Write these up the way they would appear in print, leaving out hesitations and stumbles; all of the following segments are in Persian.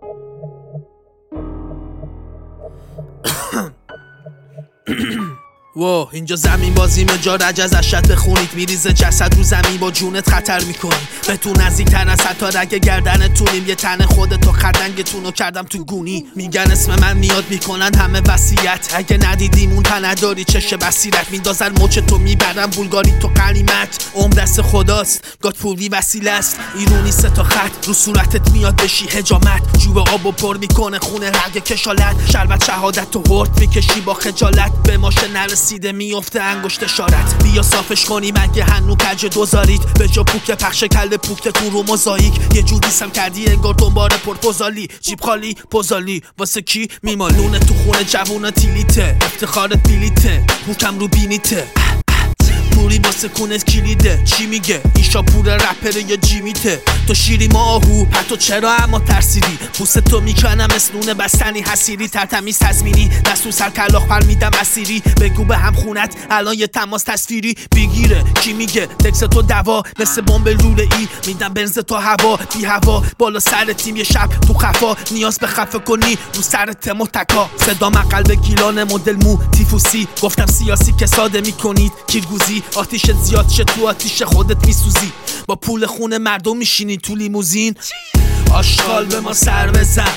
و اینجا زمین بازی مجا رجز اشد بخونید، میریزه جسد رو زمین با جونت خطر میکنی. به تو نزدیکتر از حتی رگ گردنتونیم، یه تن خودتو خردنگتونو کردم تو گونی. میگن اسم من میاد میکنن همه وصیت، اگه ندیدیم اون تن نداری چشه بصیرت. میندازن مچ تو میبرن بولگاری تو قنیمت، عمر دست خداست گاد پوری وسیله است. ایرونی سه تا خط رو صورتت میاد بشی حجامت، جوب آبو پر میکنه خونه رگ کشالت. شربت شهادت تو هرد میکشی با خجالت، به ماشه نرسیده میفته انگشت اشارت. بیا صافش کنی مگه هنو کج دوزارید، به جا پوک پخش کل پوکتتون رو موزاییک. یه جوری سم کردی انگار دنبال پرپوزالی، جیب خالی پوزالی واسه کی میمالونه تو خونه جوونا تیلیته، افتخارت بیلیته موکم رو بینیته. پوری واسه کونت کلیده، چی میگه این شاپور رپره یا جیمیته؟ تو شیری ما آهو پتو چرا اما ترسیدی، پوست تو میکنم اسنونه بستنی حسیری. ترتمیز تزمینی دستو سر کلاخ پر میدم اسیری، بگو به هم خونت الان یه تماس تصویری بگیره. کی میگه تکس تو دوا مثل بمب لوله ای، میدم بنز تو هوا بی هوا بالا سر تیم. یه شب تو خفا نیاز به خفه کنی رو سرت متکا، صدا من قلب گیلان مدل مو تیفوسی. گفتم سیاسی که ساده میکنید کیرگوزی، آتیش زیاد شه تو آتیش خودت میسوزی. با پول خون مردم میشینی تو لیموزین، آشغال به ما سر بزن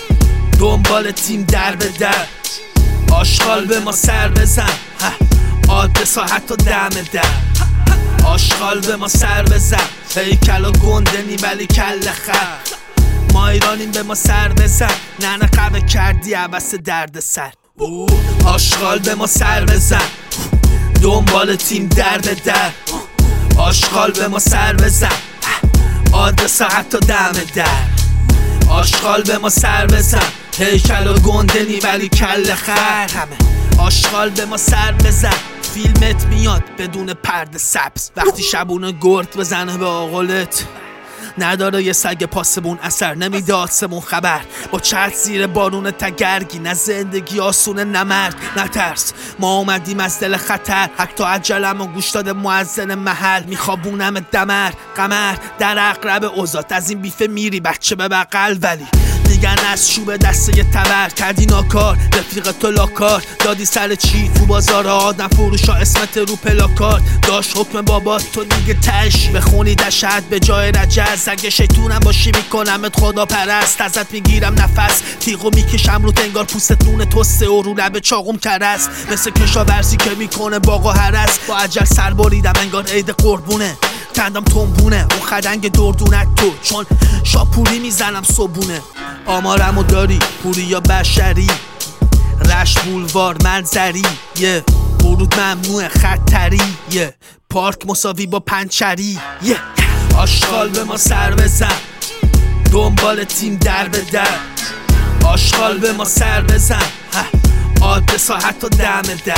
دنبال تیم در به در. آشغال به ما سر بزن آدرس ها حتی دم در. آشغال به ما سر بزن هیکل و گندنی ولی کل خر. ما ایرانیم به ما سر بزن، نه قوه کردی عبس درد سر. آشغال به ما سر بزن دنبال تیم در به در. آشغال به ما سر بزن آدرس حتی دم در. آشغال به ما سر بزن هیکل و گندنی ولی کل خر همه. آشغال به ما سر بزن فیلمت میاد بدون پرده سبز، وقتی شبونه گرد بزنه به آقلت. نداره یه سگ پاسمون اثر، نمیده آسمون خبر با چت زیر بارون تگرگی. نه زندگی آسونه نه مرگ نه ترس، ما اومدیم از دل خطر. حق تا عجلم و گوش داده معزن محل، میخوابونم دمر قمر در اقرب اوزات. از این بیفه میری بچه به بقل، ولی میگن از چوب دسته یه تبر کردی ناکار. رفیق تو لاکار دادی سر چی تو بازار آدم فروشا، اسمت رو پلاکار داشت حکم بابا تو دیگه تش بخونی دشت به جای رجز. اگه شیطونم باشی میکنمت خدا پرست، ازت میگیرم نفس تیغو میکشم رو انگار پوستت نون توسته و رو لب چاقوم کرست. مثل کشاورزی که میکنه باغ و هرس، با عجل سر بریدم انگار عید قربونه. کندم تنبونه اون خدنگ دردونت تو، چون شاپوری میزنم صبونه. آمارمو داری پوری یا بشری، رشت بولوار منظری یه ورود ممنوع خطری یه پارک مساوی با پنچری یه. آشغال به ما سر بزن دنبال تیم در به در. آشغال به ما سر بزن آدرس ها حتی دم در.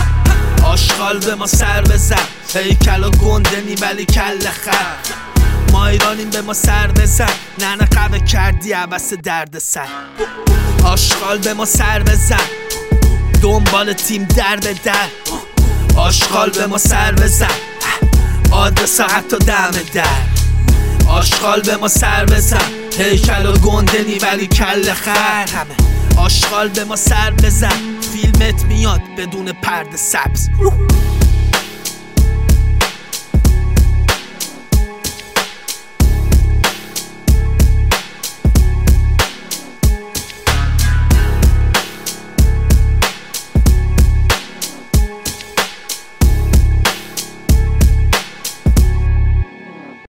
آشغال به ما سر بزن هیکل و گندنی ولی کل خر. ما ایرانیم به ما سر بزن، نه قوه کردی عبس درد سر. آشغال به ما سر بزن دنبال تیم در به در. آشغال به ما سر بزن آدرس ها حتی دم در. آشغال به ما سر بزن هیکل و گندنی ولی کل خر همه. آشغال به ما سر بزن فیلمت میاد بدون پرده سبز.